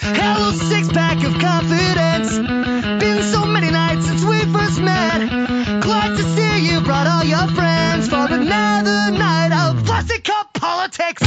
Hello, six-pack of confidence. Been so many nights since we first met. Glad to see you brought all your friends for another night of plastic cup politics.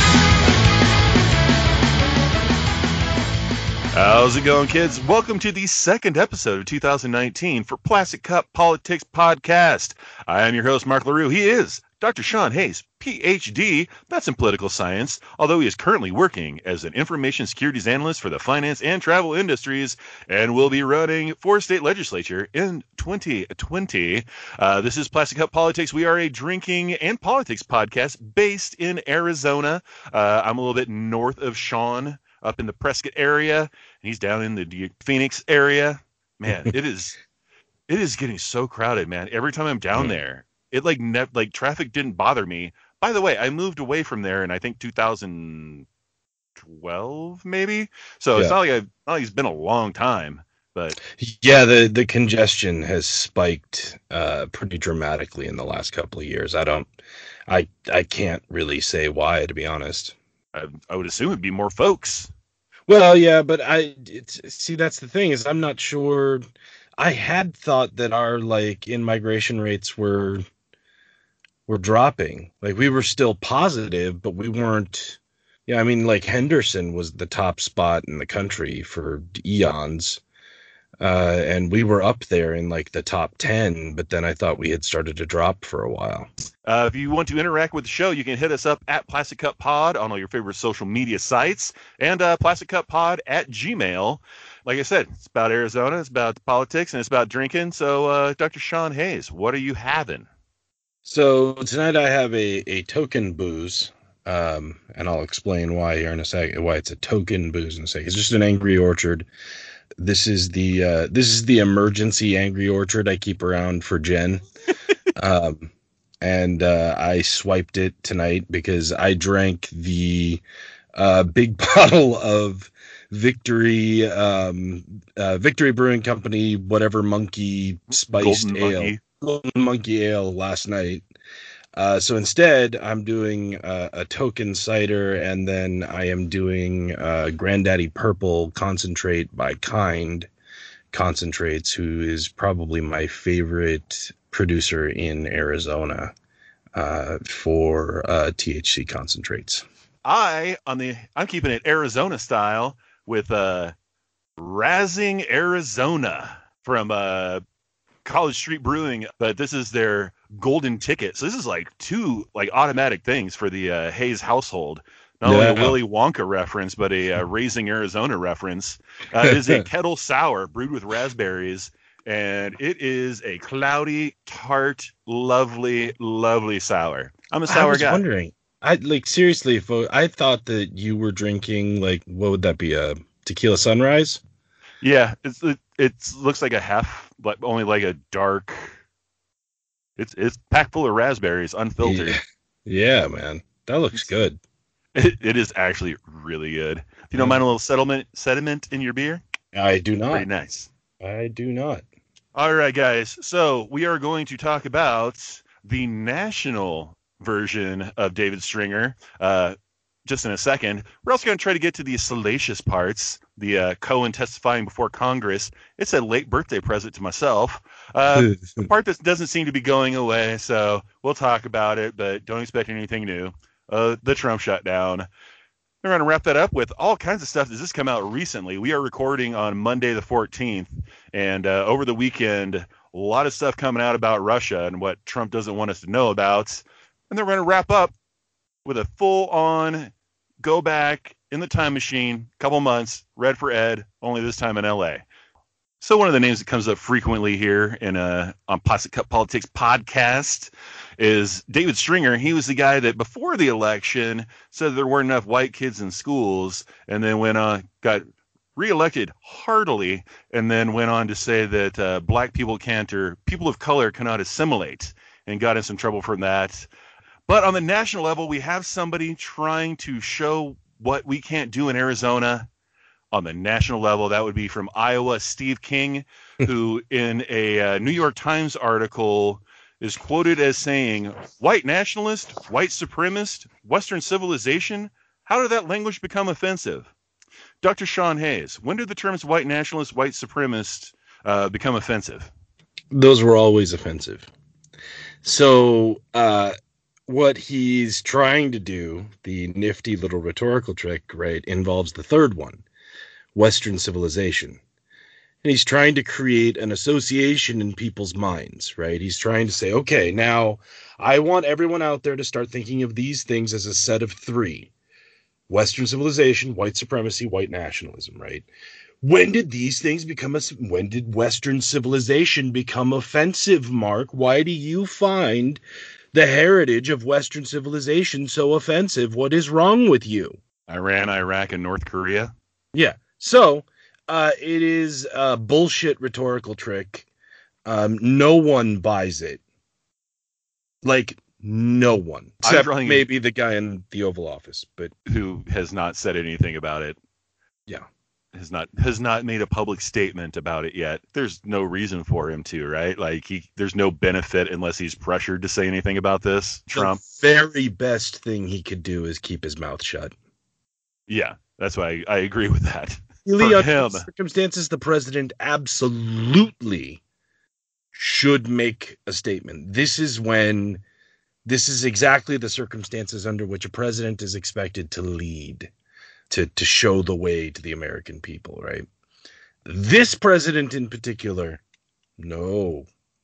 How's it going, kids? Welcome to the second episode of 2019 for Plastic Cup Politics Podcast. I am your host, Mark LaRue. He is Dr. Sean Hayes, Ph.D. That's in political science, although he is currently working as an information securities analyst for the finance and travel industries and will be running for state legislature in 2020. This is Plastic Cup Politics. We are a drinking and politics podcast based in Arizona. I'm a little bit north of Sean, up in the Prescott area, and he's down in the Phoenix area. Man, it is getting so crowded, man. Every time I'm down there, it like traffic didn't bother me. By the way, I moved away from there in I think 2012 maybe. So it's not like it's been a long time, but yeah, the congestion has spiked pretty dramatically in the last couple of years. I can't really say why, to be honest. I would assume it'd be more folks. Well, yeah, but see, that's the thing, is I'm not sure. I had thought that our in-migration rates were dropping. Like, we were still positive, but we weren't. Yeah, I mean, like, Henderson was the top spot in the country for eons. And we were up there in like the top 10, but then I thought we had started to drop for a while. If you want to interact with the show, you can hit us up at Plastic Cup Pod on all your favorite social media sites and plasticcuppod@gmail.com. Like I said, it's about Arizona, it's about politics, and it's about drinking. So, Dr. Sean Hayes, what are you having? So tonight I have a token booze, and I'll explain why here in a second. Why it's a token booze in a second. It's just an Angry Orchard. This is the emergency Angry Orchard I keep around for Jen. And I swiped it tonight because I drank the big bottle of Victory Brewing Company, whatever monkey spiced Golden Monkey Ale last night. So instead, I'm doing a token cider, and then I am doing Granddaddy Purple Concentrate by Kind Concentrates, who is probably my favorite producer in Arizona for THC concentrates. I'm keeping it Arizona style with Razzing Arizona from College Street Brewing, but this is their golden ticket. So this is like two automatic things for the Hayes household. Not only a Willy Wonka reference, but a Raising Arizona reference. It is a kettle sour brewed with raspberries, and it is a cloudy, tart, lovely, lovely sour. I'm a sour guy. I was wondering, seriously, if I thought that you were drinking what would that be, a tequila sunrise? Yeah, it looks like a half, but only like a dark. It's packed full of raspberries, unfiltered. Yeah, man, that looks good. It is actually really good. If you don't mind a little sediment in your beer, I do not. Pretty nice. I do not. All right, guys. So we are going to talk about the national version of David Stringer. Just in a second. We're also going to try to get to the salacious parts, the Cohen testifying before Congress. It's a late birthday present to myself. The part that doesn't seem to be going away, so we'll talk about it, but don't expect anything new. The Trump shutdown. We're going to wrap that up with all kinds of stuff that just come out recently. We are recording on Monday the 14th, and over the weekend, a lot of stuff coming out about Russia and what Trump doesn't want us to know about. And then we're going to wrap up with a full-on go back in the time machine, couple months, Red for Ed, only this time in LA. So one of the names that comes up frequently here on Plastic Cup Politics podcast is David Stringer. He was the guy that before the election said there weren't enough white kids in schools, and then got reelected heartily, and then went on to say that black people can't, or people of color cannot assimilate, and got in some trouble from that. But on the national level, we have somebody trying to show what we can't do in Arizona. On the national level, that would be from Iowa, Steve King, who in a New York Times article is quoted as saying, "White nationalist, white supremacist, Western civilization, how did that language become offensive?" Dr. Sean Hayes, when did the terms white nationalist, white supremacist become offensive? Those were always offensive. So what he's trying to do, the nifty little rhetorical trick, right, involves the third one, Western civilization. And he's trying to create an association in people's minds, right? He's trying to say, okay, now I want everyone out there to start thinking of these things as a set of three. Western civilization, white supremacy, white nationalism, right? When did these things when did Western civilization become offensive, Mark? Why do you find the heritage of Western civilization so offensive? What is wrong with you? Iran, Iraq, and North Korea? Yeah. So it is a bullshit rhetorical trick. No one buys it. Like, no one. Except maybe the guy in the Oval Office, but who has not said anything about it. Yeah. Has not made a public statement about it yet. There's no reason for him to, right? Like there's no benefit unless he's pressured to say anything about this. Trump. The very best thing he could do is keep his mouth shut. Yeah, that's why I agree with that. For him, circumstances, the president absolutely should make a statement. This is exactly the circumstances under which a president is expected to lead. To show the way to the American people, right? This president in particular, no,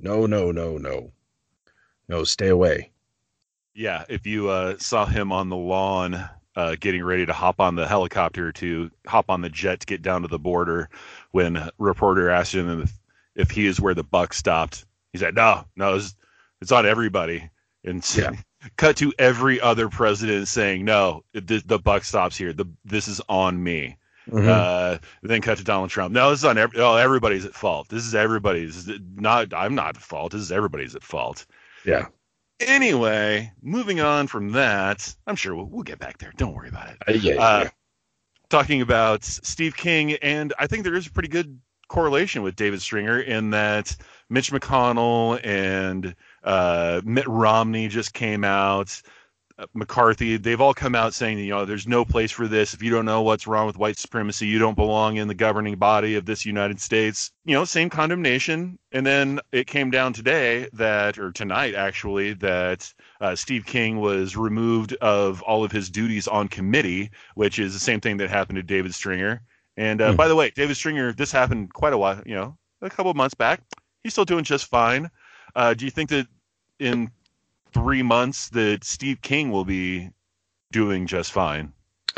stay away. Yeah, if you saw him on the lawn getting ready to hop on the helicopter to hop on the jet to get down to the border, when a reporter asked him if he is where the buck stopped, he said, no, it's on everybody. And yeah. Cut to every other president saying, no, the buck stops here. This is on me. Mm-hmm. Then cut to Donald Trump. No, this is on everybody's at fault. This is everybody's. I'm not at fault. This is everybody's at fault. Yeah. Anyway, moving on from that, I'm sure we'll get back there. Don't worry about it. Talking about Steve King, and I think there is a pretty good correlation with David Stringer in that Mitch McConnell and Mitt Romney just came out. McCarthy, they've all come out saying, there's no place for this. If you don't know what's wrong with white supremacy, you don't belong in the governing body of this United States. Same condemnation. And then it came down tonight actually, that Steve King was removed of all of his duties on committee, which is the same thing that happened to David Stringer. And by the way, David Stringer, this happened quite a while, a couple of months back. He's still doing just fine. Do you think that in 3 months that Steve King will be doing just fine?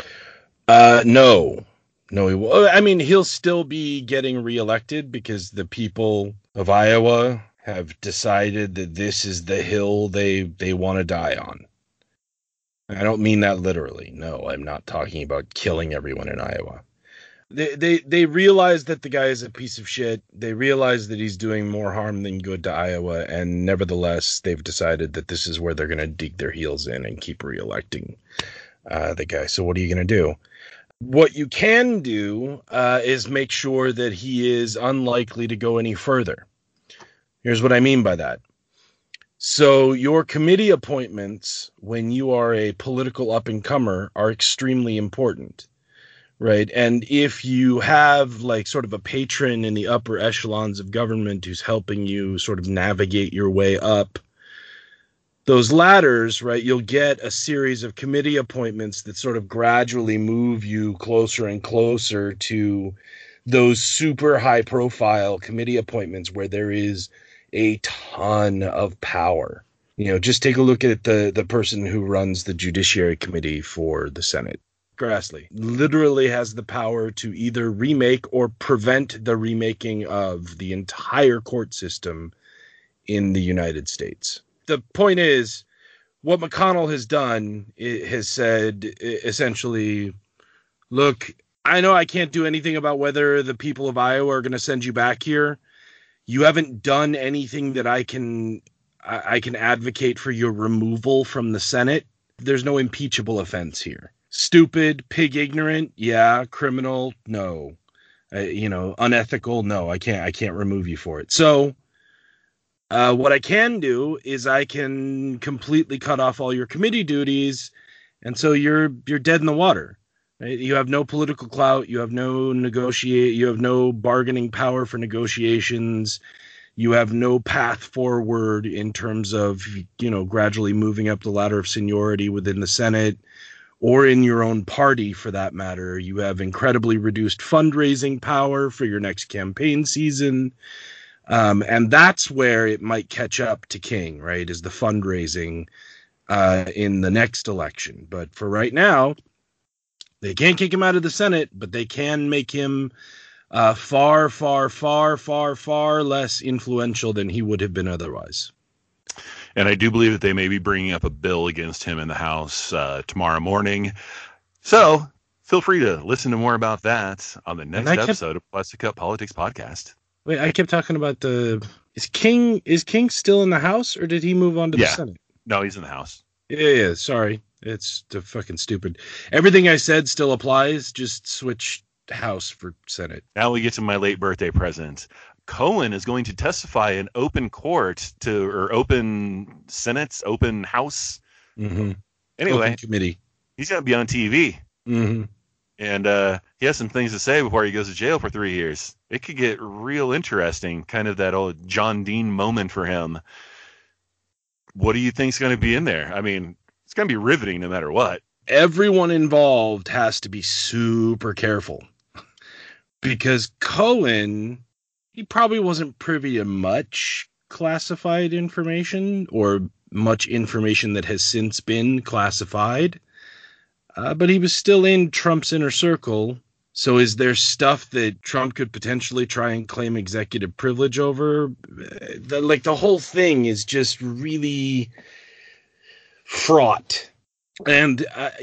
No, he will. I mean, he'll still be getting reelected because the people of Iowa have decided that this is the hill they want to die on. I don't mean that literally. No, I'm not talking about killing everyone in Iowa. They realize that the guy is a piece of shit. They realize that he's doing more harm than good to Iowa, and nevertheless, they've decided that this is where they're going to dig their heels in and keep reelecting the guy. So what are you going to do? What you can do is make sure that he is unlikely to go any further. Here's what I mean by that. So your committee appointments, when you are a political up-and-comer, are extremely important. Right. And if you have like sort of a patron in the upper echelons of government who's helping you sort of navigate your way up those ladders, right, you'll get a series of committee appointments that sort of gradually move you closer and closer to those super high profile committee appointments where there is a ton of power. Just take a look at the person who runs the Judiciary Committee for the Senate. Grassley literally has the power to either remake or prevent the remaking of the entire court system in the United States. The point is, what McConnell has done has said essentially, look, I know I can't do anything about whether the people of Iowa are going to send you back here. You haven't done anything that I can advocate for your removal from the Senate. There's no impeachable offense here. Stupid, pig ignorant, yeah. Criminal, no. Unethical, no. I can't remove you for it. So what I can do is I can completely cut off all your committee duties, and so you're dead in the water. Right? You have no political clout. You have you have no bargaining power for negotiations. You have no path forward in terms of, gradually moving up the ladder of seniority within the Senate or in your own party for that matter. You have incredibly reduced fundraising power for your next campaign season. And that's where it might catch up to King, right? Is the fundraising in the next election. But for right now, they can't kick him out of the Senate, but they can make him far, far, far, far, far less influential than he would have been otherwise. And I do believe that they may be bringing up a bill against him in the House tomorrow morning. So feel free to listen to more about that on the next episode of Plastic Cup Politics Podcast. Wait, I kept talking about is King still in the House, or did he move on to the Senate? No, he's in the House. Yeah, sorry. It's fucking stupid. Everything I said still applies, just switch House for Senate. Now we get to my late birthday present. Cohen is going to testify in open court or open Senate, open House. Mm-hmm. Anyway, open committee. He's going to be on TV. Mm-hmm. And he has some things to say before he goes to jail for 3 years. It could get real interesting, kind of that old John Dean moment for him. What do you think's going to be in there? I mean, it's going to be riveting no matter what. Everyone involved has to be super careful because Cohen, he probably wasn't privy to much classified information or much information that has since been classified. But he was still in Trump's inner circle. So is there stuff that Trump could potentially try and claim executive privilege over? The whole thing is just really fraught. And,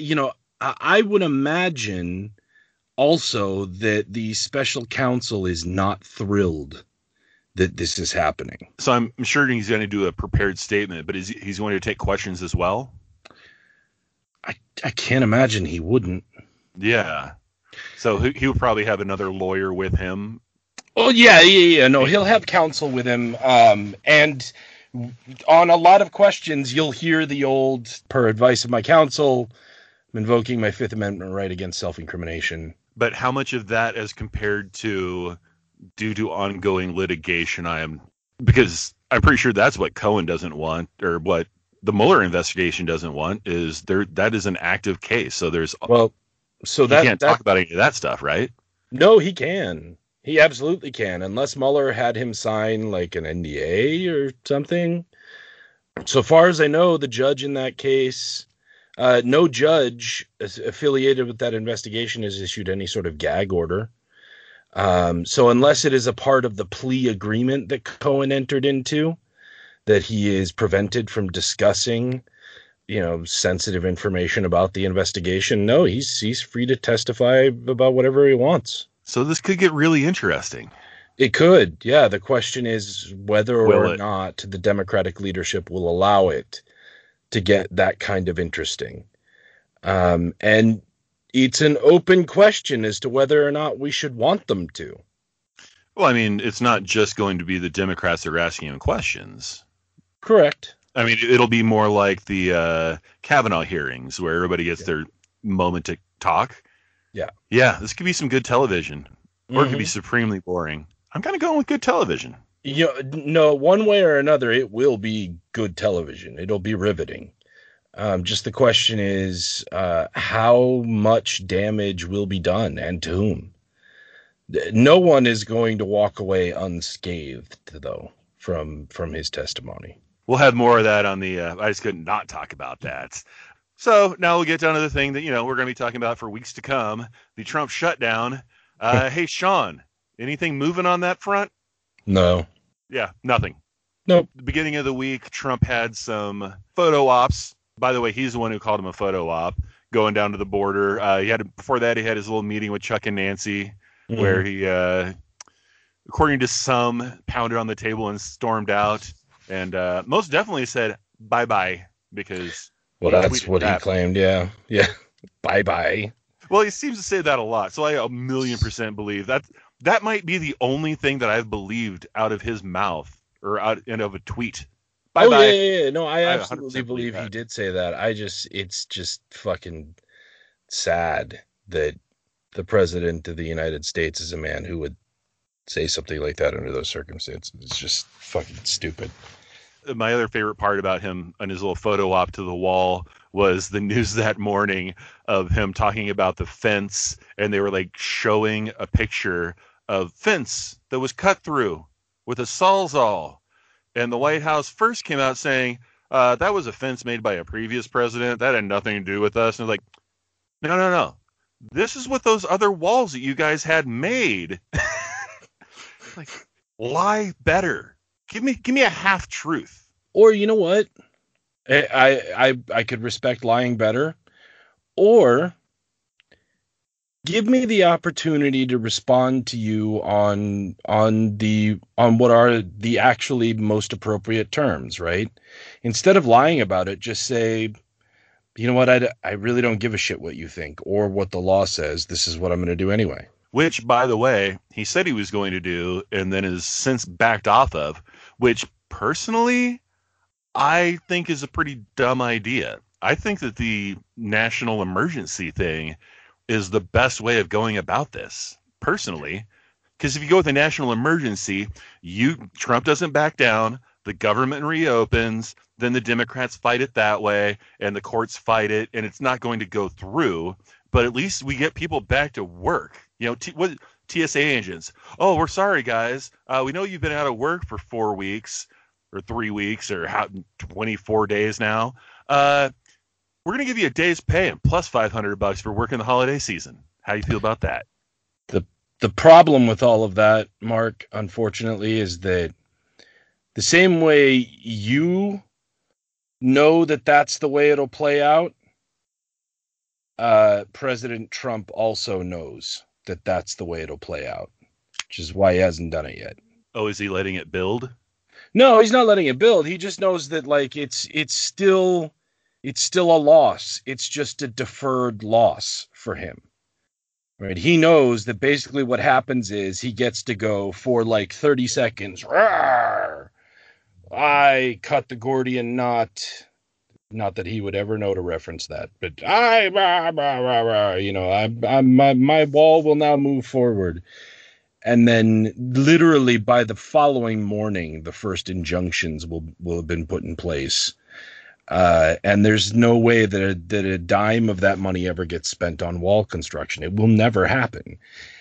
I would imagine also that the special counsel is not thrilled that this is happening. So I'm sure he's going to do a prepared statement, but he's going to take questions as well? I can't imagine he wouldn't. Yeah. So he would probably have another lawyer with him. Oh, yeah. No, he'll have counsel with him. And on a lot of questions, you'll hear the old, per advice of my counsel, I'm invoking my Fifth Amendment right against self-incrimination. But how much of that as compared to due to ongoing litigation? Because I'm pretty sure that's what Cohen doesn't want, or what the Mueller investigation doesn't want, is that is an active case. So he can't talk about any of that stuff, right? No, he can. He absolutely can, unless Mueller had him sign like an NDA or something. So far as I know, the judge in that case, no judge affiliated with that investigation has issued any sort of gag order. So unless it is a part of the plea agreement that Cohen entered into, that he is prevented from discussing, sensitive information about the investigation, no, he's free to testify about whatever he wants. So this could get really interesting. It could, yeah. The question is whether or not the Democratic leadership will allow it to get that kind of interesting. And it's an open question as to whether or not we should want them to. Well, I mean, it's not just going to be the Democrats that are asking him questions. Correct. I mean, it'll be more like the Kavanaugh hearings where everybody gets their moment to talk. Yeah. Yeah, this could be some good television. Or it could be supremely boring. I'm kind of going with good television. No, one way or another, it will be good television. It'll be riveting. Just the question is, how much damage will be done and to whom? No one is going to walk away unscathed, though, from his testimony. We'll have more of that on the I just couldn't not talk about that. So now we'll get down to the thing that, we're going to be talking about for weeks to come, the Trump shutdown. Hey, Sean, anything moving on that front? No. Yeah, nothing. Nope. The beginning of the week, Trump had some photo ops. By the way, he's the one who called him a photo op, going down to the border. Before that, he had his little meeting with Chuck and Nancy, where he, according to some, pounded on the table and stormed out. And most definitely said bye-bye because... Well, that's what he claimed, yeah. Yeah, bye-bye. Well, he seems to say that a lot, so I 1,000,000% believe that. That might be the only thing that I've believed out of his mouth or out of a tweet. Bye-bye. Oh, yeah. No, I absolutely believe he did say that. It's just fucking sad that the president of the United States is a man who would say something like that under those circumstances. It's just fucking stupid. My other favorite part about him and his little photo op to the wall was the news that morning of him talking about the fence, and they were like showing a picture of fence that was cut through with a Sawzall. And the White House first came out saying, that was a fence made by a previous president. That had nothing to do with us. And like, no. This is what those other walls that you guys had made. Like, lie better. Give me a half truth. Or you know what? I could respect lying better. Or give me the opportunity to respond to you on what are the actually most appropriate terms, right? Instead of lying about it, just say, you know what, I really don't give a shit what you think or what the law says. This is what I'm going to do anyway. Which, by the way, he said he was going to do and then has since backed off of, which personally I think is a pretty dumb idea. I think that the national emergency thing is the best way of going about this, personally. Because if you go with a national emergency, Trump doesn't back down, the government reopens, then the Democrats fight it that way, and the courts fight it, and it's not going to go through. But at least we get people back to work. You know, TSA agents. Oh, we're sorry, guys. We know you've been out of work for 4 weeks or 3 weeks or 24 days now. We're going to give you a day's pay and plus $500 for working the holiday season. How do you feel about that? The problem with all of that, Mark, unfortunately, is that the same way you know that that's the way it'll play out, President Trump also knows that that's the way it'll play out, which is why he hasn't done it yet. Oh, is he letting it build? No, he's not letting it build. He just knows that like it's still a loss. It's just a deferred loss for him. Right? He knows that basically what happens is he gets to go for like 30 seconds. Rawr! I cut the Gordian knot. Not that he would ever know to reference that, but my wall will now move forward. And then literally by the following morning, the first injunctions will have been put in place. And there's no way that a dime of that money ever gets spent on wall construction. It will never happen.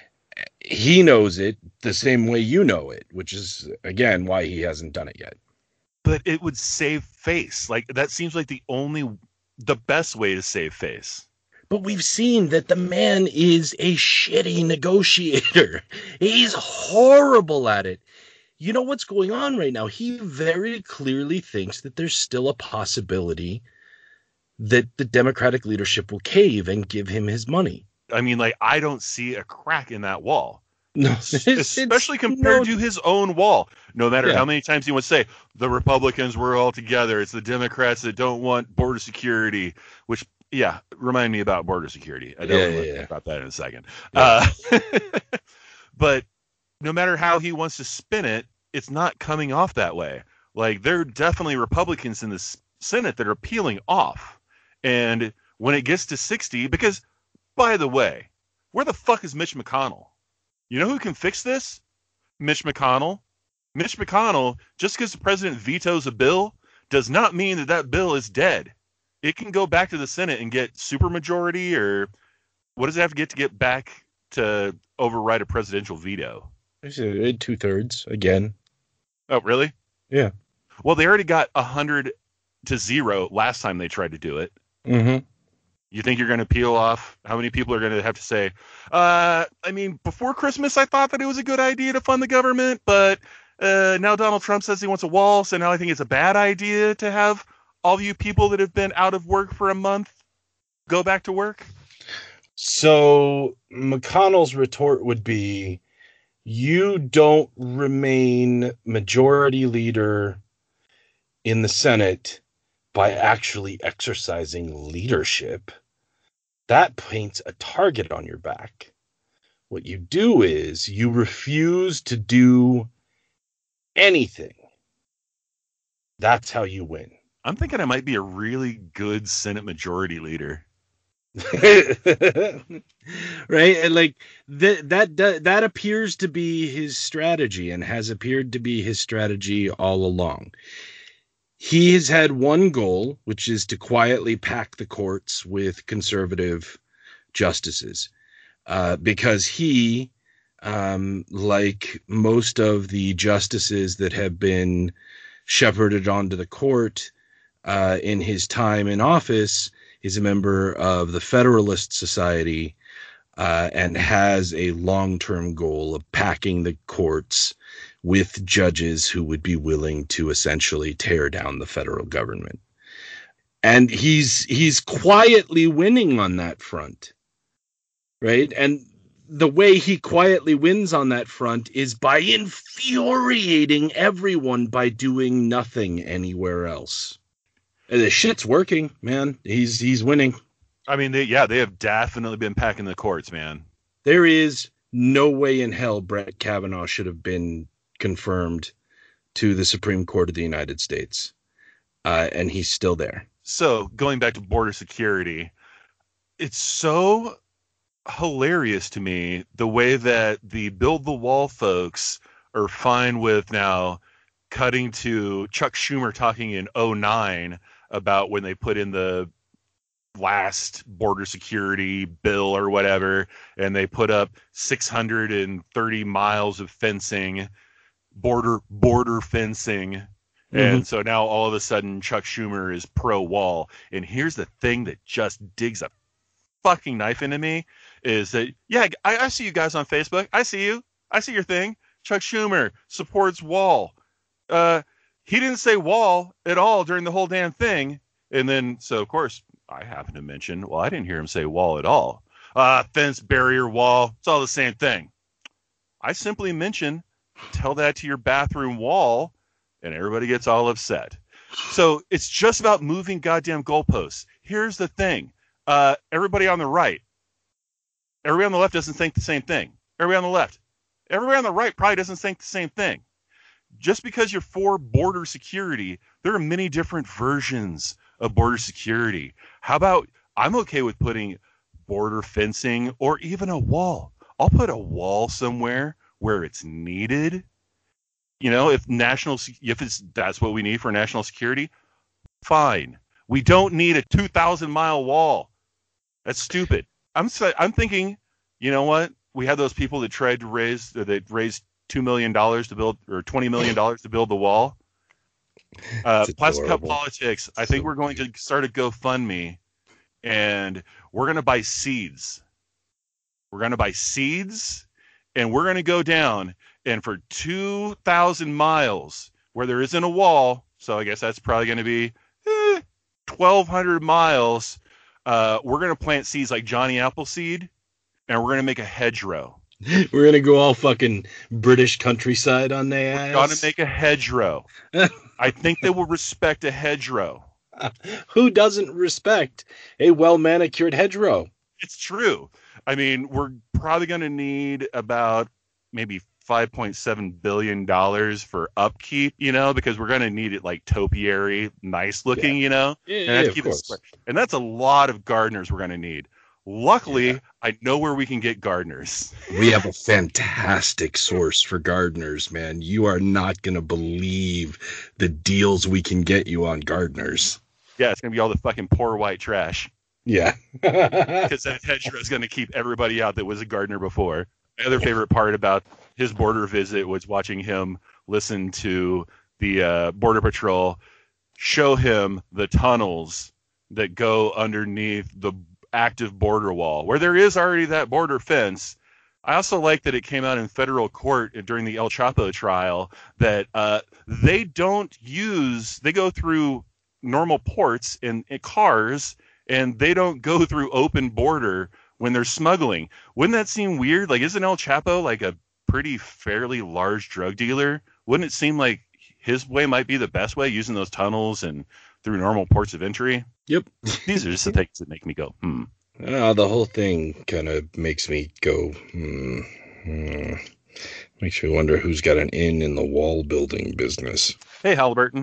He knows it the same way you know it, which is, again, why he hasn't done it yet. But it would save face. Like, that seems like the best way to save face. But we've seen that the man is a shitty negotiator. He's horrible at it. You know what's going on right now? He very clearly thinks that there's still a possibility that the Democratic leadership will cave and give him his money. I mean, like, I don't see a crack in that wall. No, especially compared to his own wall. No matter how many times he would say, the Republicans were all together. It's the Democrats that don't want border security, which, remind me about border security. I don't talk about that in a second. Yeah. But no matter how he wants to spin it, it's not coming off that way. Like, there are definitely Republicans in the Senate that are peeling off. And when it gets to 60, because, by the way, where the fuck is Mitch McConnell? You know who can fix this? Mitch McConnell. Mitch McConnell, just because the president vetoes a bill, does not mean that that bill is dead. It can go back to the Senate and get supermajority, or what does it have to get back to override a presidential veto? 2/3 again. Oh, really? Yeah. Well, they already got 100-0 last time they tried to do it. Mm-hmm. You think you're going to peel off? How many people are going to have to say, I mean, before Christmas, I thought that it was a good idea to fund the government, but now Donald Trump says he wants a wall, so now I think it's a bad idea to have all you people that have been out of work for a month go back to work? So McConnell's retort would be, you don't remain majority leader in the Senate by actually exercising leadership. That paints a target on your back. What you do is you refuse to do anything. That's how you win. I'm thinking I might be a really good Senate majority leader. Right, and like that appears to be his strategy and has appeared to be his strategy all along. He has had one goal, which is to quietly pack the courts with conservative justices, because he, like most of the justices that have been shepherded onto the court in his time in office, is a member of the Federalist Society, and has a long-term goal of packing the courts with judges who would be willing to essentially tear down the federal government. And he's quietly winning on that front, right? And the way he quietly wins on that front is by infuriating everyone by doing nothing anywhere else. And the shit's working, man. He's winning. I mean, they have definitely been packing the courts, man. There is no way in hell Brett Kavanaugh should have been confirmed to the Supreme Court of the United States. And he's still there. So going back to border security, it's so hilarious to me the way that the Build the Wall folks are fine with now cutting to Chuck Schumer talking in 2009 about when they put in the last border security bill or whatever, and they put up 630 miles of fencing, border fencing. Mm-hmm. And so now all of a sudden Chuck Schumer is pro wall. And here's the thing that just digs a fucking knife into me is that, yeah, I see you guys on Facebook. I see you. I see your thing. Chuck Schumer supports wall. He didn't say wall at all during the whole damn thing. And then, so of course, I happen to mention, well, I didn't hear him say wall at all. Fence, barrier, wall, it's all the same thing. I simply mention, tell that to your bathroom wall, and everybody gets all upset. So it's just about moving goddamn goalposts. Here's the thing. Everybody on the right, everybody on the left doesn't think the same thing. Everybody on the right probably doesn't think the same thing. Just because you're for border security, there are many different versions of border security. How about, I'm okay with putting border fencing or even a wall. I'll put a wall somewhere where it's needed. You know, if that's what we need for national security, fine. We don't need a 2,000-mile wall. That's stupid. I'm thinking, you know what? We had those people that tried to raise $2 million to build, or $20 million to build the wall. Plastic Cup Politics. I think we're going to start a GoFundMe, and we're going to buy seeds. We're going to buy seeds, and we're going to go down, and for 2,000 miles where there isn't a wall, so I guess that's probably going to be 1,200 miles, we're going to plant seeds like Johnny Appleseed, and we're going to make a hedgerow. We're going to go all fucking British countryside on their ass. We're going to make a hedgerow. I think they will respect a hedgerow. Who doesn't respect a well-manicured hedgerow? It's true. I mean, we're probably going to need about maybe $5.7 billion for upkeep, you know, because we're going to need it like topiary, nice looking, you know? Yeah, of course. And that's a lot of gardeners we're going to need. Luckily, I know where we can get gardeners. We have a fantastic source for gardeners, man. You are not going to believe the deals we can get you on gardeners. Yeah, it's going to be all the fucking poor white trash. Yeah. Because that hedgerow is going to keep everybody out that was a gardener before. My other favorite part about his border visit was watching him listen to the Border Patrol show him the tunnels that go underneath the active border wall, where there is already that border fence. I also like that it came out in federal court during the El Chapo trial that they go through normal ports in cars, and they don't go through open border when they're smuggling. Wouldn't that seem weird? Like, isn't El Chapo like a pretty fairly large drug dealer? Wouldn't it seem like his way might be the best way, using those tunnels and through normal ports of entry? Yep. These are just the things that make me go, The whole thing kind of makes me go, Makes me wonder who's got an in the wall building business. Hey, Halliburton.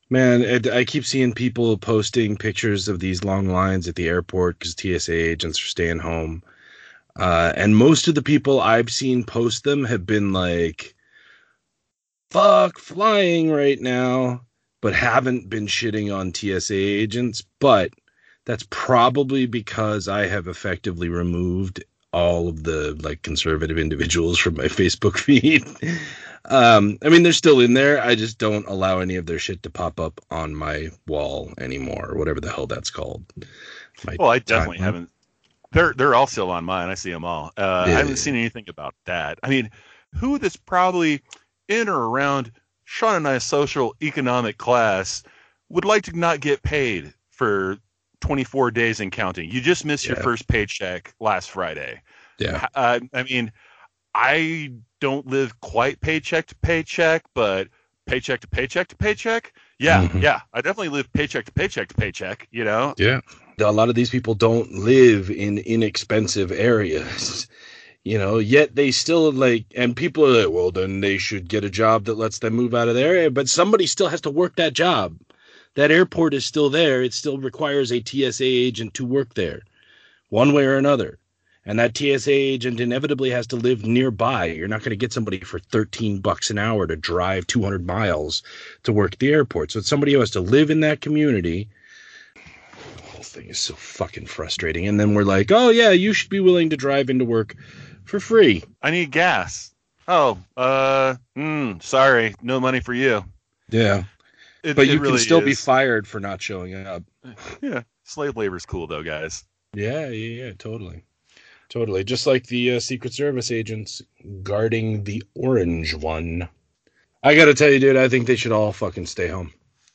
Man, I keep seeing people posting pictures of these long lines at the airport because TSA agents are staying home. And most of the people I've seen post them have been like, fuck flying right now, but haven't been shitting on TSA agents. But that's probably because I have effectively removed all of the like conservative individuals from my Facebook feed. I mean, they're still in there. I just don't allow any of their shit to pop up on my wall anymore, or whatever the hell that's called. Well, I definitely haven't. They're all still on mine. I see them all. I haven't seen anything about that. I mean, who that's probably in or around Sean and I's social economic class would like to not get paid for 24 days and counting? You just missed your first paycheck last Friday. Yeah. I mean, I don't live quite paycheck to paycheck, but paycheck to paycheck to paycheck. Yeah, yeah. I definitely live paycheck to paycheck to paycheck, you know? Yeah. A lot of these people don't live in inexpensive areas, you know, yet they still like, and people are like, well, then they should get a job that lets them move out of their area. But somebody still has to work that job. That airport is still there. It still requires a TSA agent to work there one way or another. And that TSA agent inevitably has to live nearby. You're not going to get somebody for $13 an hour to drive 200 miles to work at the airport. So it's somebody who has to live in that community. The whole thing is so fucking frustrating. And then we're like, oh, yeah, you should be willing to drive into work for free. I need gas. Oh, sorry. No money for you. Yeah. But you can still be fired for not showing up. Yeah. Slave labor's cool, though, guys. Yeah, totally. Totally. Just like the Secret Service agents guarding the orange one. I got to tell you, dude, I think they should all fucking stay home.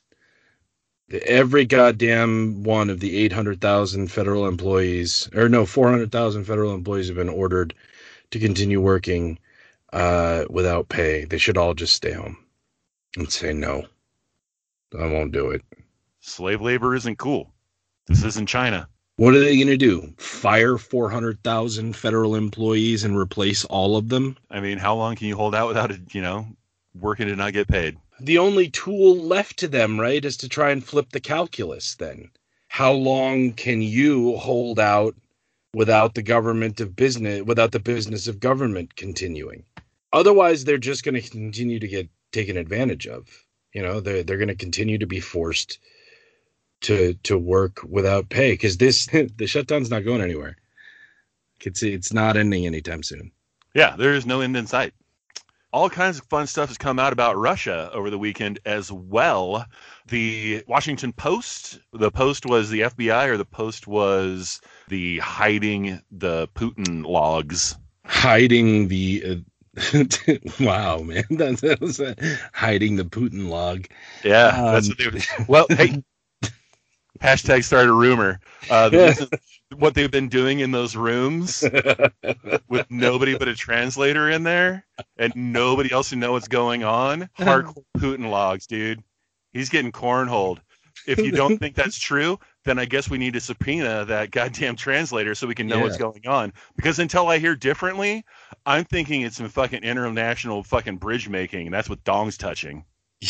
Every goddamn one of the 800,000 federal employees, or no, 400,000 federal employees have been ordered to continue working without pay. They should all just stay home and say no. I won't do it. Slave labor isn't cool. This isn't China. What are they going to do? Fire 400,000 federal employees and replace all of them? I mean, how long can you hold out without, working to not get paid? The only tool left to them, right, is to try and flip the calculus then. How long can you hold out without the business of government continuing? Otherwise, they're just going to continue to get taken advantage of. You know, they're going to continue to be forced to work without pay because the shutdown's not going anywhere. It's not ending anytime soon. Yeah, there is no end in sight. All kinds of fun stuff has come out about Russia over the weekend as well. The Washington Post, the Post was the FBI, or the Post was the hiding the Putin logs. Hiding the wow, man, that was hiding the Putin log. Yeah, that's what they were. Well, hey, hashtag start a rumor. This is what they've been doing in those rooms with nobody but a translator in there and nobody else who knows what's going on. Hardcore Putin logs, dude. He's getting cornholed. If you don't think that's true, then I guess we need to subpoena that goddamn translator so we can know what's going on. Because until I hear differently, I'm thinking it's some fucking international fucking bridge making. And that's what Dong's touching.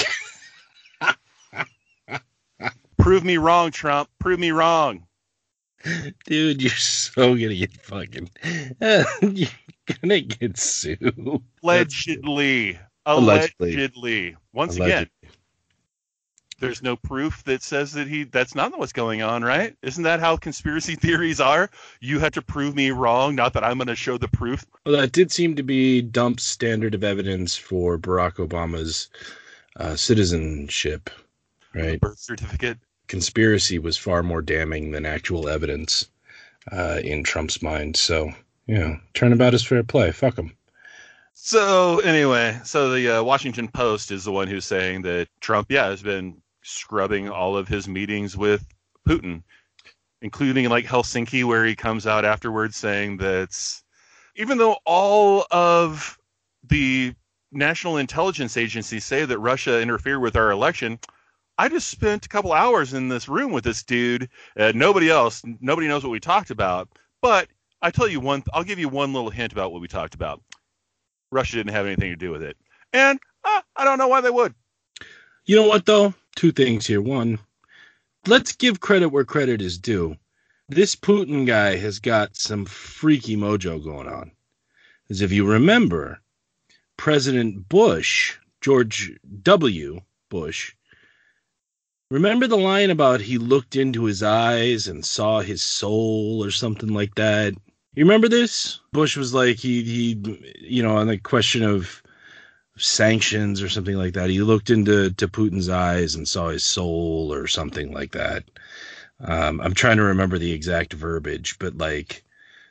Prove me wrong, Trump. Prove me wrong. Dude, you're so gonna get fucking... you're gonna get sued. Allegedly. Once Allegedly. Again, there's no proof that says that that's not what's going on, right? Isn't that how conspiracy theories are? You have to prove me wrong, not that I'm going to show the proof. Well, that did seem to be Dump's standard of evidence for Barack Obama's citizenship, right? Birth certificate. Conspiracy was far more damning than actual evidence in Trump's mind. So, turnabout is fair play. Fuck him. So anyway, the Washington Post is the one who's saying that Trump, has been scrubbing all of his meetings with Putin, including like Helsinki, where he comes out afterwards saying that even though all of the national intelligence agencies say that Russia interfered with our election, I just spent a couple hours in this room with this dude. Nobody knows what we talked about. But I'll give you one little hint about what we talked about. Russia didn't have anything to do with it. And I don't know why they would. You know what, though? two things here. One, let's give credit where credit is due. This Putin guy has got some freaky mojo going on. As if you remember, President Bush, George W. Bush, remember the line about he looked into his eyes and saw his soul or something like that? You remember this? Bush was like, he on the question of sanctions or something like that, he looked into Putin's eyes and saw his soul or something like that. I'm trying to remember the exact verbiage, but like,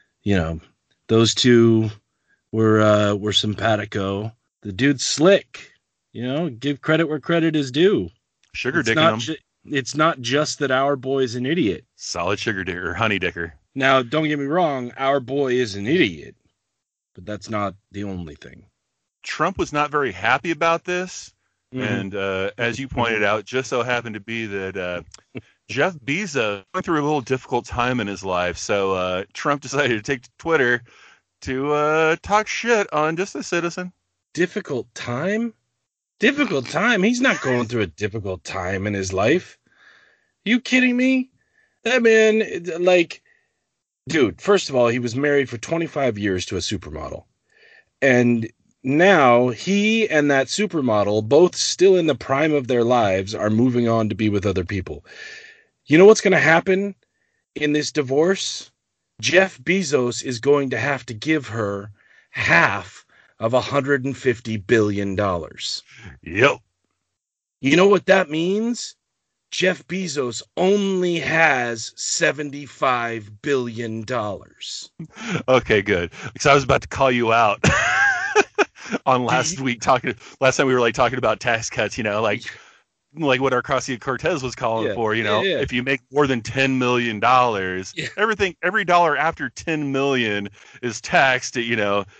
those two were simpatico. The dude's slick, give credit where credit is due. Sugar dicking him. It's not just that our boy's an idiot. Solid sugar dicker, honey dicker. Now, don't get me wrong, our boy is an idiot, but that's not the only thing. Trump was not very happy about this. Mm-hmm. And as you pointed out, just so happened to be that Jeff Bezos went through a little difficult time in his life. So Trump decided to take to Twitter to talk shit on just a citizen. Difficult time? Difficult time? He's not going through a difficult time in his life. You kidding me? That man, like, dude, first of all, he was married for 25 years to a supermodel. And now he and that supermodel, both still in the prime of their lives, are moving on to be with other people. You know what's going to happen in this divorce? Jeff Bezos is going to have to give her half of $150 billion. Yep. You know what that means? Jeff Bezos only has $75 billion. Okay, good. Because I was about to call you out on last time we were like talking about tax cuts, like what Ocasio-Cortez was calling for, if you make more than $10 million, every dollar after $10 million is taxed at,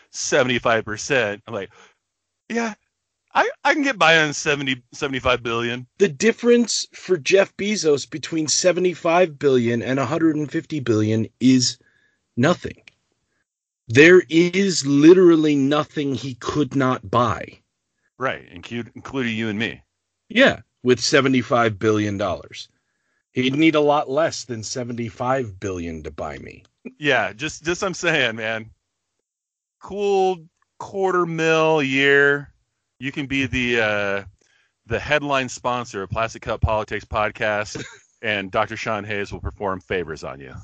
75%. I'm like, yeah, I can get by on 75 billion. The difference for Jeff Bezos between 75 billion and 150 billion is nothing. There is literally nothing he could not buy. Right, including you and me. Yeah, with $75 billion. He'd need a lot less than $75 billion to buy me. Yeah, just I'm saying, man. Cool $250,000 a year. You can be the headline sponsor of Plastic Cup Politics Podcast, and Dr. Sean Hayes will perform favors on you.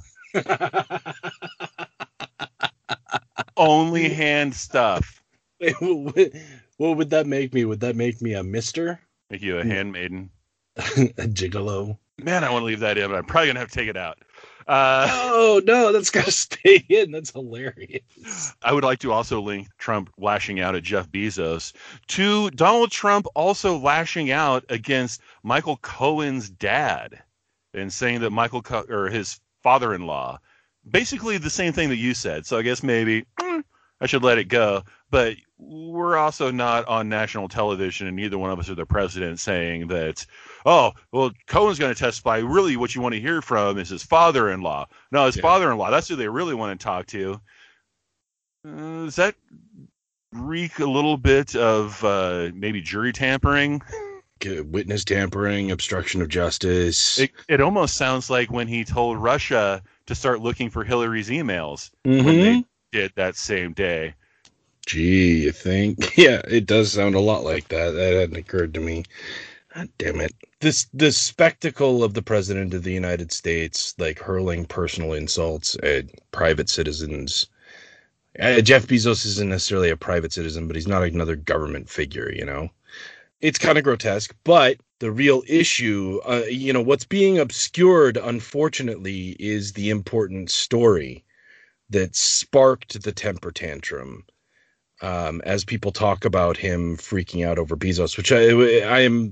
Only hand stuff. What would that make me? Would that make me a mister? Make you a handmaiden. A gigolo. Man, I want to leave that in, but I'm probably going to have to take it out. Oh, no, that's got to stay in. That's hilarious. I would like to also link Trump lashing out at Jeff Bezos to Donald Trump also lashing out against Michael Cohen's dad and saying that or his father-in-law, basically the same thing that you said. So I guess maybe I should let it go. But we're also not on national television, and neither one of us are the president saying that, oh, well, Cohen's going to testify. Really, what you want to hear from is his father-in-law. No, his father-in-law. That's who they really want to talk to. Does that reek a little bit of maybe jury tampering? Witness tampering, obstruction of justice. It almost sounds like when he told Russia to start looking for Hillary's emails when they did that same day. Gee, you think? Yeah, it does sound a lot like that. That hadn't occurred to me. God damn it. The spectacle of the president of the United States, like hurling personal insults at private citizens. Jeff Bezos isn't necessarily a private citizen, but he's not another government figure, It's kind of grotesque, but the real issue, what's being obscured, unfortunately, is the important story that sparked the temper tantrum. As people talk about him freaking out over Bezos, which I am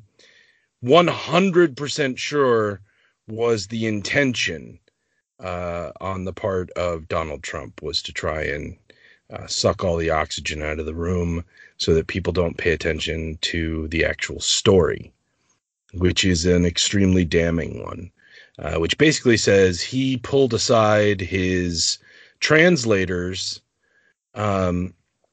100% sure was the intention on the part of Donald Trump, was to try and suck all the oxygen out of the room so that people don't pay attention to the actual story, which is an extremely damning one, which basically says he pulled aside his translators.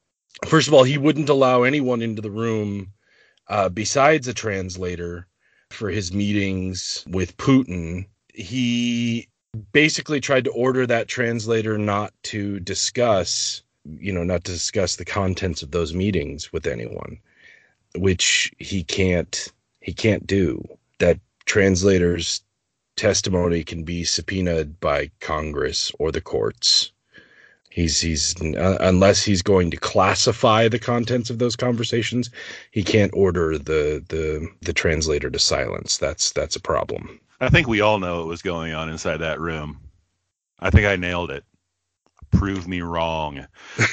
First of all, he wouldn't allow anyone into the room besides a translator for his meetings with Putin, he basically tried to order that translator not to discuss the contents of those meetings with anyone, which he can't do. That translator's testimony can be subpoenaed by Congress or the courts. He's unless he's going to classify the contents of those conversations, he can't order the translator to silence. That's a problem. I think we all know what was going on inside that room. I think I nailed it. Prove me wrong.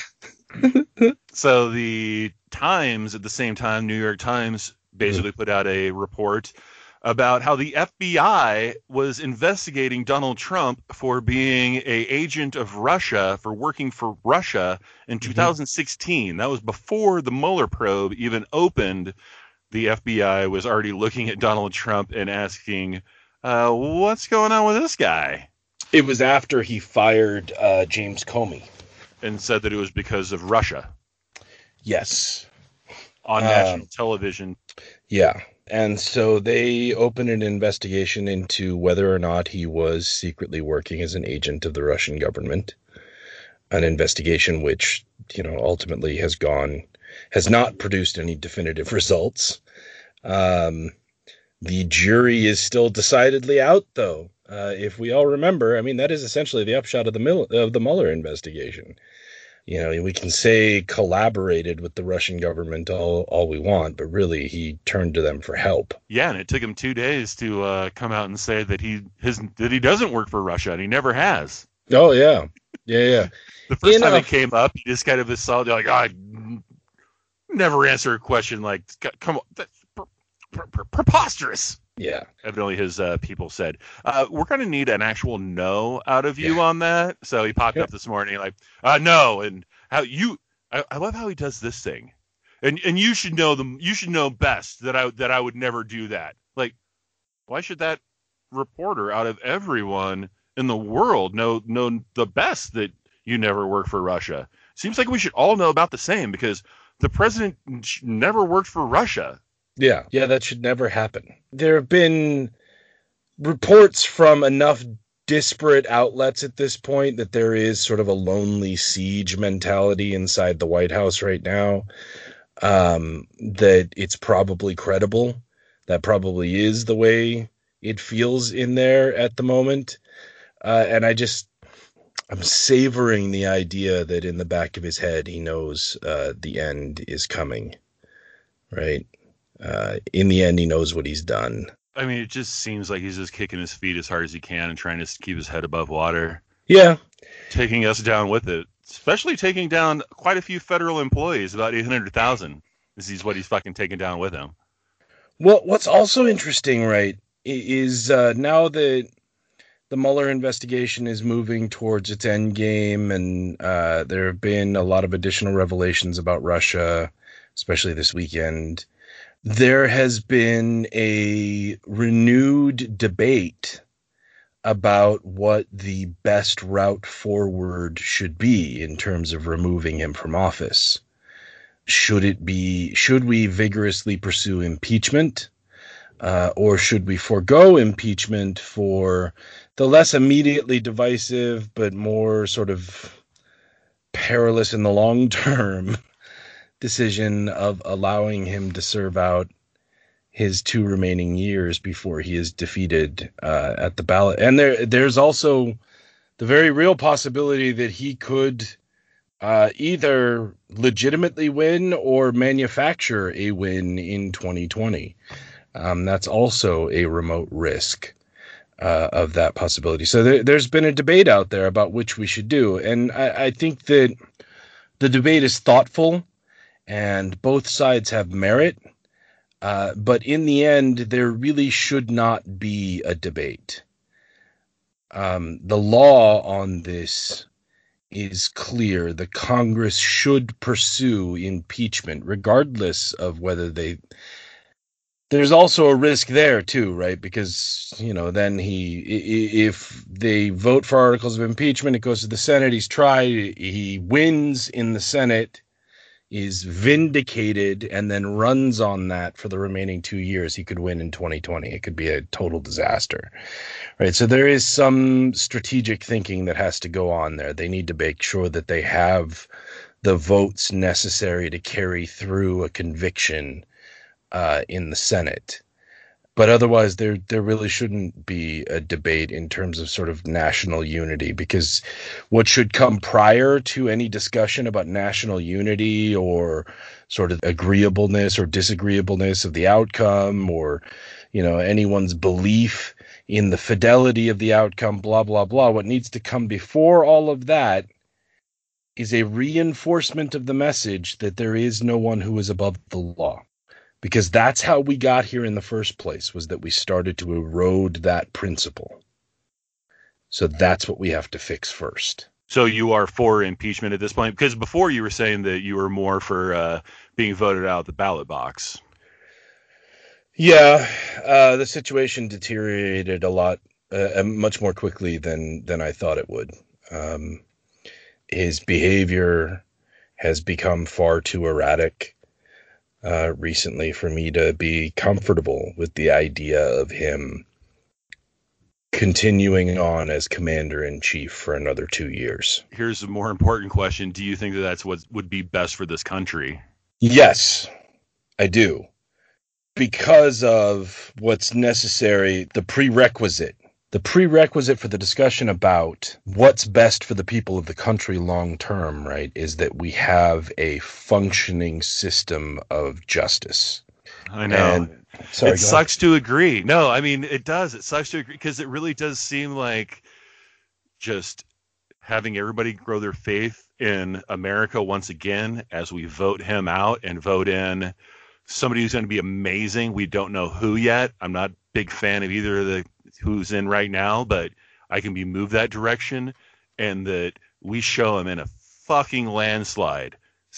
So the Times, at the same time, New York Times basically put out a report about how the FBI was investigating Donald Trump for being an agent of Russia, for working for Russia in 2016. That was before the Mueller probe even opened. The FBI was already looking at Donald Trump and asking, what's going on with this guy? It was after he fired James Comey. And said that it was because of Russia. Yes. On national television. Yeah. And so they opened an investigation into whether or not he was secretly working as an agent of the Russian government. An investigation which, ultimately has not produced any definitive results. The jury is still decidedly out, though. If we all remember, that is essentially the upshot of the Mueller investigation. We can say collaborated with the Russian government all we want, but really he turned to them for help. Yeah, and it took him 2 days to come out and say that he doesn't work for Russia, and he never has. Oh yeah, yeah. The first time it came up, he just kind of was solid, like, I never answer a question like, come on, that's preposterous. Yeah. Evidently his people said, we're going to need an actual no out of you on that. So he popped up this morning like, no. And I love how he does this thing. And you should know best that I would never do that. Like, why should that reporter out of everyone in the world know the best that you never work for Russia? Seems like we should all know about the same, because the president never worked for Russia. Yeah, that should never happen. There have been reports from enough disparate outlets at this point that there is sort of a lonely siege mentality inside the White House right now, that it's probably credible. That probably is the way it feels in there at the moment. And I'm savoring the idea that in the back of his head, he knows the end is coming, right? In the end, he knows what he's done. It just seems like he's just kicking his feet as hard as he can and trying to keep his head above water. Yeah. Taking us down with it. Especially taking down quite a few federal employees, about 800,000. This is what he's fucking taking down with him. Well, what's also interesting, right, is now that the Mueller investigation is moving towards its end game, and there have been a lot of additional revelations about Russia, especially this weekend. There has been a renewed debate about what the best route forward should be in terms of removing him from office. Should we vigorously pursue impeachment, or should we forego impeachment for the less immediately divisive but more sort of perilous in the long term decision of allowing him to serve out his 2 remaining years before he is defeated at the ballot? And there's also the very real possibility that he could either legitimately win or manufacture a win in 2020. That's also a remote risk of that possibility. So there's been a debate out there about which we should do. And I think that the debate is thoughtful, and both sides have merit, but in the end, there really should not be a debate. The law on this is clear. The Congress should pursue impeachment, regardless of whether there's also a risk there too, right? Because, then if they vote for articles of impeachment, it goes to the Senate, he's tried, he wins in the Senate, is vindicated and then runs on that for the remaining 2 years, he could win in 2020. It could be a total disaster, right? So there is some strategic thinking that has to go on there. They need to make sure that they have the votes necessary to carry through a conviction in the Senate. But otherwise, there really shouldn't be a debate in terms of sort of national unity, because what should come prior to any discussion about national unity or sort of agreeableness or disagreeableness of the outcome, or, you know, anyone's belief in the fidelity of the outcome, blah, blah, blah. What needs to come before all of that is a reinforcement of the message that there is no one who is above the law. Because that's how we got here in the first place, was that we started to erode that principle. So that's what we have to fix first. So you are for impeachment at this point? Because before you were saying that you were more for being voted out of the ballot box. Yeah, the situation deteriorated a lot, much more quickly than I thought it would. His behavior has become far too erratic recently for me to be comfortable with the idea of him continuing on as commander-in-chief for another 2 years. Here's a more important question. Do you think that that's what would be best for this country? Yes, I do. Because of what's necessary, the prerequisite for the discussion about what's best for the people of the country long term, right, is that we have a functioning system of justice. I know. It sucks to agree. No, I mean, it does. It sucks to agree, because it really does seem like just having everybody grow their faith in America once again as we vote him out and vote in somebody who's going to be amazing. We don't know who yet. I'm not a big fan of either of the who's in right now, but I can be moved that direction, and that we show him in a fucking landslide,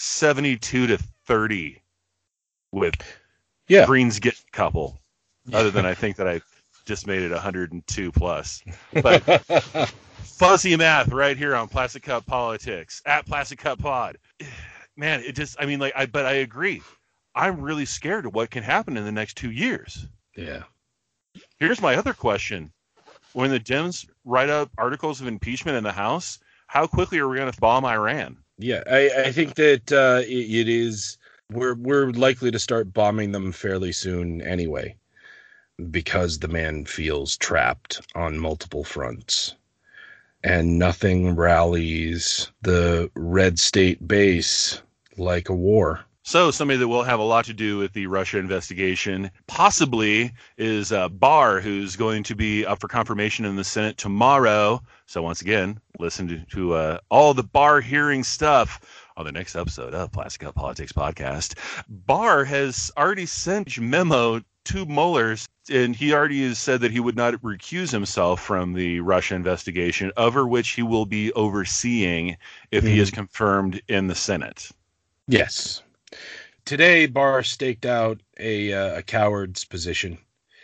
72-30 with Greens get a couple, other than I think that I just made it 102 plus. But fuzzy math right here on Plastic Cup Politics at Plastic Cup Pod. Man, it just, I mean, like, but I agree. I'm really scared of what can happen in the next 2 years. Yeah. Here's my other question. When the Dems write up articles of impeachment in the House, how quickly are we going to bomb Iran? Yeah, I think that it is, we're likely to start bombing them fairly soon anyway, because the man feels trapped on multiple fronts. And nothing rallies the red state base like a war. So somebody that will have a lot to do with the Russia investigation possibly is Barr, who's going to be up for confirmation in the Senate tomorrow. So once again, listen to all the Barr hearing stuff on the next episode of Plastic Cup Politics Podcast. Barr has already sent a memo to Mueller, and he already has said that he would not recuse himself from the Russia investigation, over which he will be overseeing if he is confirmed in the Senate. Yes. Today, Barr staked out a coward's position.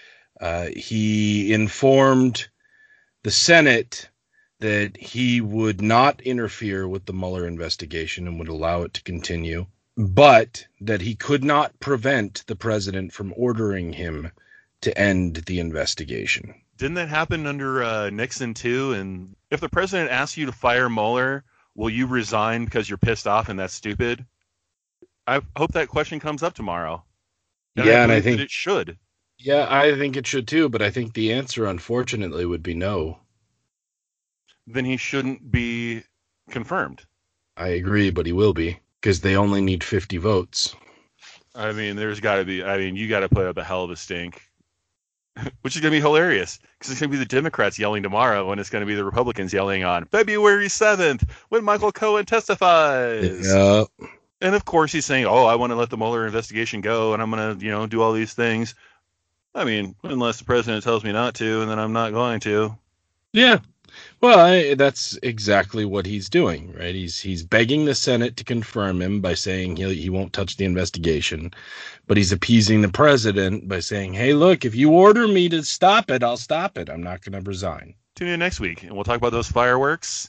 He informed the Senate that he would not interfere with the Mueller investigation and would allow it to continue, but that he could not prevent the president from ordering him to end the investigation. Didn't that happen under Nixon too? And if the president asks you to fire Mueller, will you resign because you're pissed off and that's stupid? I hope that question comes up tomorrow. And I think that it should. Yeah, I think it should too, but I think the answer, unfortunately, would be no. Then he shouldn't be confirmed. I agree, but he will be, because they only need 50 votes. I mean, there's got to be, you got to put up a hell of a stink, which is going to be hilarious, because it's going to be the Democrats yelling tomorrow, and it's going to be the Republicans yelling on February 7th when Michael Cohen testifies. Yeah. And of course he's saying, I want to let the Mueller investigation go, and I'm going to, do all these things. I mean, unless the president tells me not to, and then I'm not going to. Yeah. Well, that's exactly what he's doing, right? He's begging the Senate to confirm him by saying he won't touch the investigation, but he's appeasing the president by saying, hey, look, if you order me to stop it, I'll stop it. I'm not going to resign. Tune in next week, and we'll talk about those fireworks.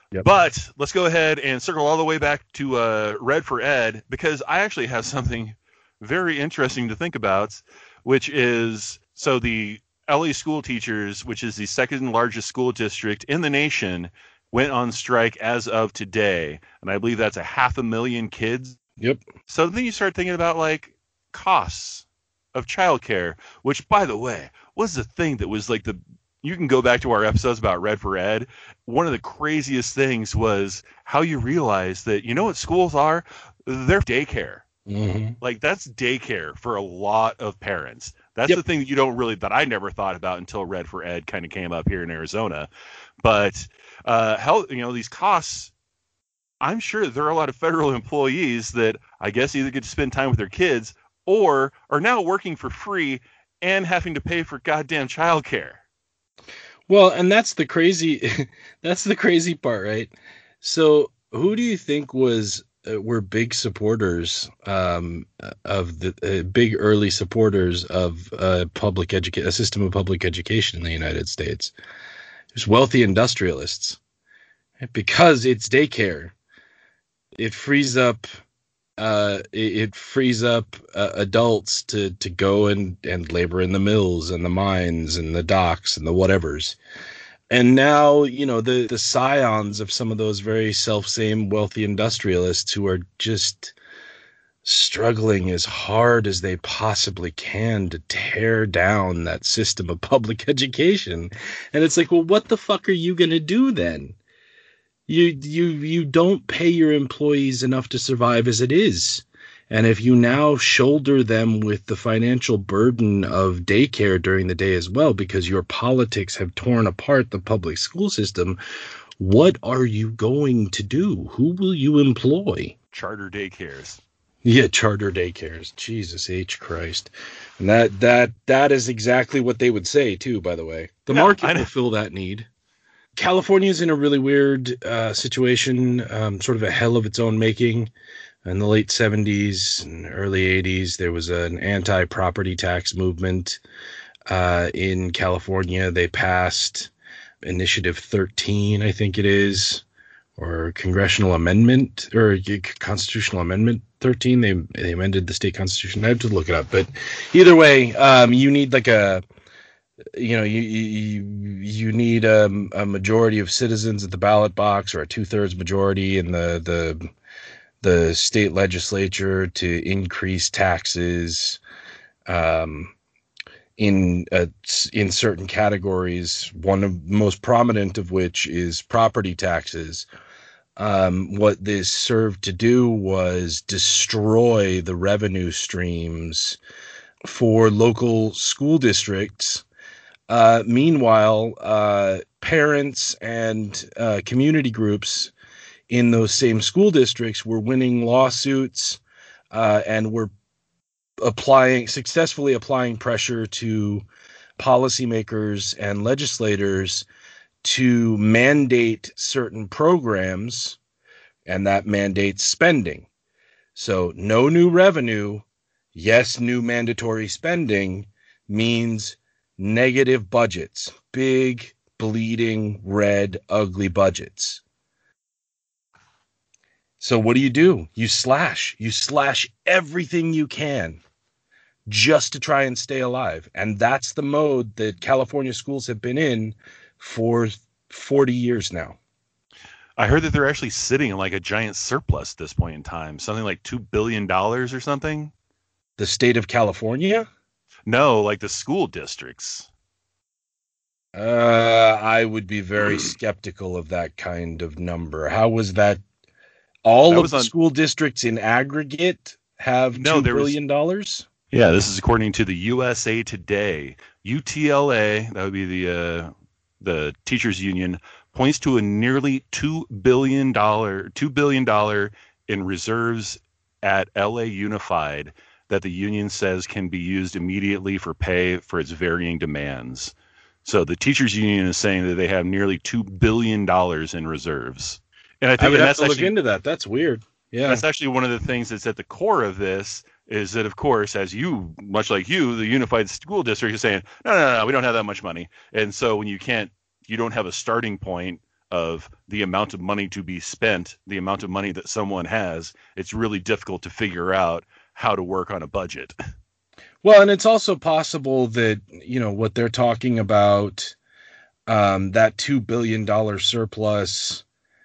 Yep. But let's go ahead and circle all the way back to Red for Ed, because I actually have something very interesting to think about, which is, so the LA school teachers, which is the second largest school district in the nation, went on strike as of today. And I believe that's 500,000 kids. Yep. So then you start thinking about like costs of childcare, which, by the way, was the thing that was like you can go back to our episodes about Red for Ed. One of the craziest things was how you realize that, you know what schools are? They're daycare. Mm-hmm. Like, that's daycare for a lot of parents. That's the thing that I never thought about until Red for Ed kind of came up here in Arizona. But these costs, I'm sure there are a lot of federal employees that I guess either get to spend time with their kids or are now working for free and having to pay for goddamn childcare. Well, and that's the crazy part, right? So who do you think were big supporters of the big early supporters of a system of public education in the United States? There's wealthy industrialists, because it's daycare. It frees up adults to go and labor in the mills and the mines and the docks and the whatevers. And now, the scions of some of those very self-same wealthy industrialists who are just struggling as hard as they possibly can to tear down that system of public education. And it's like, well, what the fuck are you going to do then? You don't pay your employees enough to survive as it is. And if you now shoulder them with the financial burden of daycare during the day as well, because your politics have torn apart the public school system, what are you going to do? Who will you employ? Charter daycares. Yeah, charter daycares. Jesus H. Christ. And that is exactly what they would say too, by the way. The market will fill that need. California is in a really weird situation, sort of a hell of its own making. In the late 70s and early 80s, there was an anti-property tax movement in California. They passed Initiative 13, I think it is, or Congressional Amendment, or Constitutional Amendment 13. They amended the state constitution. I have to look it up. But either way, you need like you need a majority of citizens at the ballot box, or a 2/3 majority in the state legislature to increase taxes in certain categories. One of the most prominent of which is property taxes. What this served to do was destroy the revenue streams for local school districts. Meanwhile, parents and community groups in those same school districts were winning lawsuits and were successfully applying pressure to policymakers and legislators to mandate certain programs, and that mandates spending. So no new revenue, yes, new mandatory spending means negative budgets, big, bleeding, red, ugly budgets. So what do? You slash everything you can just to try and stay alive. And that's the mode that California schools have been in for 40 years now. I heard that they're actually sitting in like a giant surplus at this point in time, something like $2 billion or something. The state of California? No, like the school districts. I would be very skeptical of that kind of number. How was that? All of the school districts in aggregate have $2 billion? Yeah, this is according to the USA Today. UTLA, that would be the teachers union, points to a nearly $2 billion in reserves at LA Unified that the union says can be used immediately for pay for its varying demands. So the teachers union is saying that they have nearly $2 billion in reserves. And I think I would have to look into that. That's weird. Yeah. That's actually one of the things that's at the core of this, is that, of course, much like you, the unified school district is saying, no, we don't have that much money. And so when you don't have a starting point of the amount of money to be spent, the amount of money that someone has, it's really difficult to figure out how to work on a budget. Well, and it's also possible that, what they're talking about, that $2 billion surplus,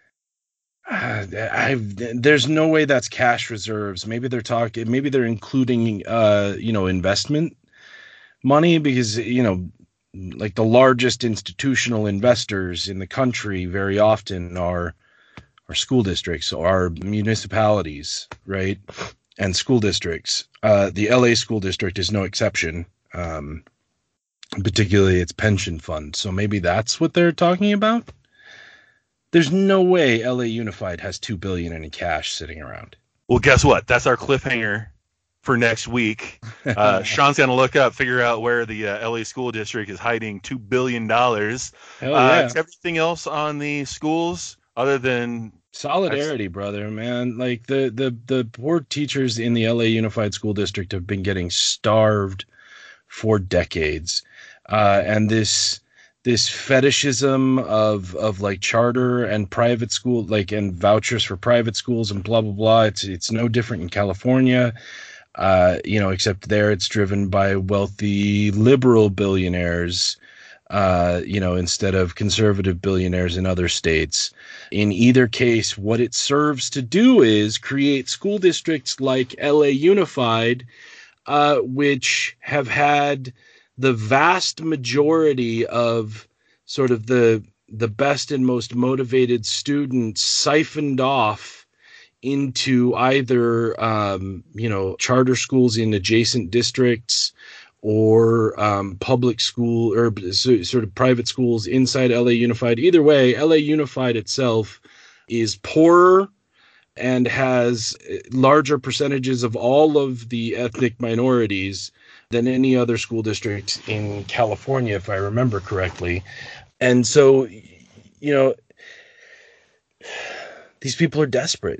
there's no way that's cash reserves. Maybe they're including, investment money, because, like the largest institutional investors in the country very often are school districts, are municipalities, right? And school districts. The LA school district is no exception, particularly its pension fund. So maybe that's what they're talking about. There's no way LA Unified has $2 billion in cash sitting around. Well, guess what? That's our cliffhanger for next week. Sean's going to look up, figure out where the LA school district is hiding $2 billion. Hell yeah. Everything else on the schools other than solidarity, brother, man. Like the poor teachers in the LA Unified School District have been getting starved for decades. And this fetishism of like charter and private school, like, and vouchers for private schools and blah, blah, blah. It's no different in California. Except there it's driven by wealthy liberal billionaires, instead of conservative billionaires in other states. In either case, what it serves to do is create school districts like LA Unified, which have had the vast majority of sort of the best and most motivated students siphoned off into either, charter schools in adjacent districts or public school or sort of private schools inside LA Unified. Either way, LA Unified itself is poorer and has larger percentages of all of the ethnic minorities than any other school district in California, if I remember correctly. And so, these people are desperate.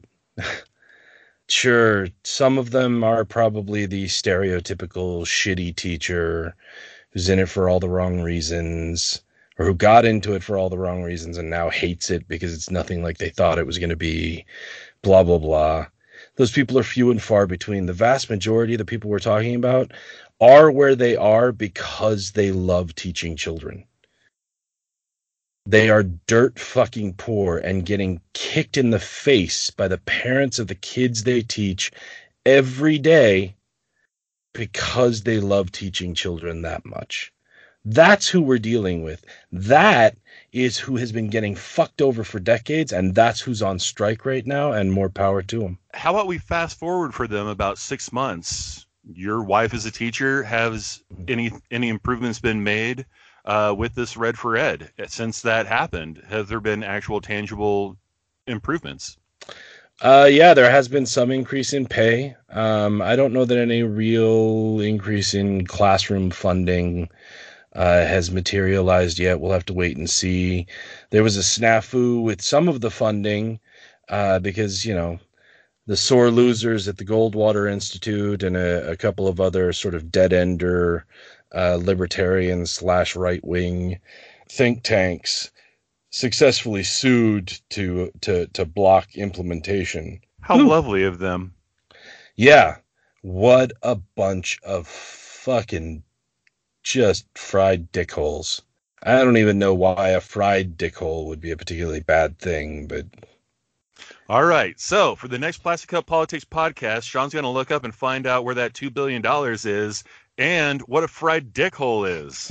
Sure, some of them are probably the stereotypical shitty teacher who's in it for all the wrong reasons, or who got into it for all the wrong reasons and now hates it because it's nothing like they thought it was going to be, blah, blah, blah. Those people are few and far between. The vast majority of the people we're talking about are where they are because they love teaching children. They are dirt fucking poor and getting kicked in the face by the parents of the kids they teach every day because they love teaching children that much. That's who we're dealing with. That is who has been getting fucked over for decades, and that's who's on strike right now, and more power to them. How about we fast forward for them about 6 months? Your wife is a teacher. Has any improvements been made with this Red for Ed since that happened? Have there been actual tangible improvements? Yeah, there has been some increase in pay. I don't know that any real increase in classroom funding has materialized yet. We'll have to wait and see. There was a snafu with some of the funding because, the sore losers at the Goldwater Institute and a couple of other sort of dead-ender libertarian / right-wing think tanks successfully sued to block implementation. How lovely of them. Yeah. What a bunch of fucking just fried dickholes. I don't even know why a fried dickhole would be a particularly bad thing, but... All right. So for the next Plastic Cup Politics podcast, Sean's going to look up and find out where that $2 billion is and what a fried dickhole is.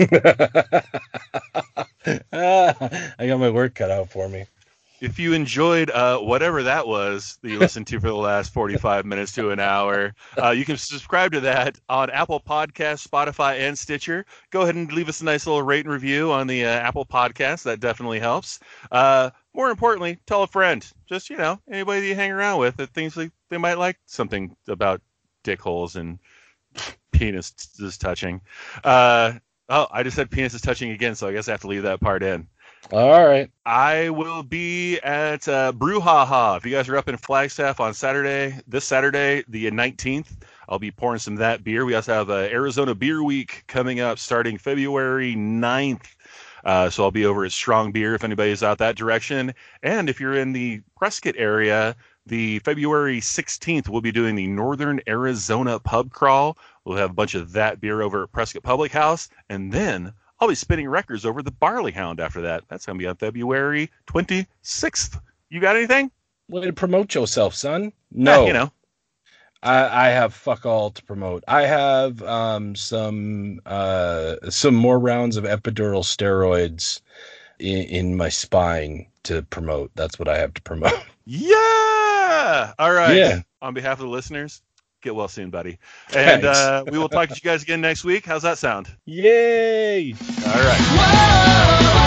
I got my work cut out for me. If you enjoyed whatever that was that you listened to for the last 45 minutes to an hour, you can subscribe to that on Apple Podcasts, Spotify, and Stitcher. Go ahead and leave us a nice little rate and review on the Apple Podcast. That definitely helps. More importantly, tell a friend. Just, anybody that you hang around with that thinks like they might like something about dick holes and penis is touching. I just said penis is touching again, so I guess I have to leave that part in. All right. I will be at Brouhaha. If you guys are up in Flagstaff on this Saturday, the 19th, I'll be pouring some of that beer. We also have Arizona Beer Week coming up starting February 9th. So I'll be over at Strong Beer if anybody's out that direction. And if you're in the Prescott area, the February 16th, we'll be doing the Northern Arizona Pub Crawl. We'll have a bunch of that beer over at Prescott Public House. And then I'll be spinning records over the Barley Hound after that. That's going to be on February 26th. You got anything? Way to promote yourself, son. No. You know. I have fuck all to promote. I have some more rounds of epidural steroids in my spine to promote. That's what I have to promote. Yeah. All right. Yeah. On behalf of the listeners, get well soon, buddy. And we will talk to you guys again next week. How's that sound? Yay. All right. Whoa!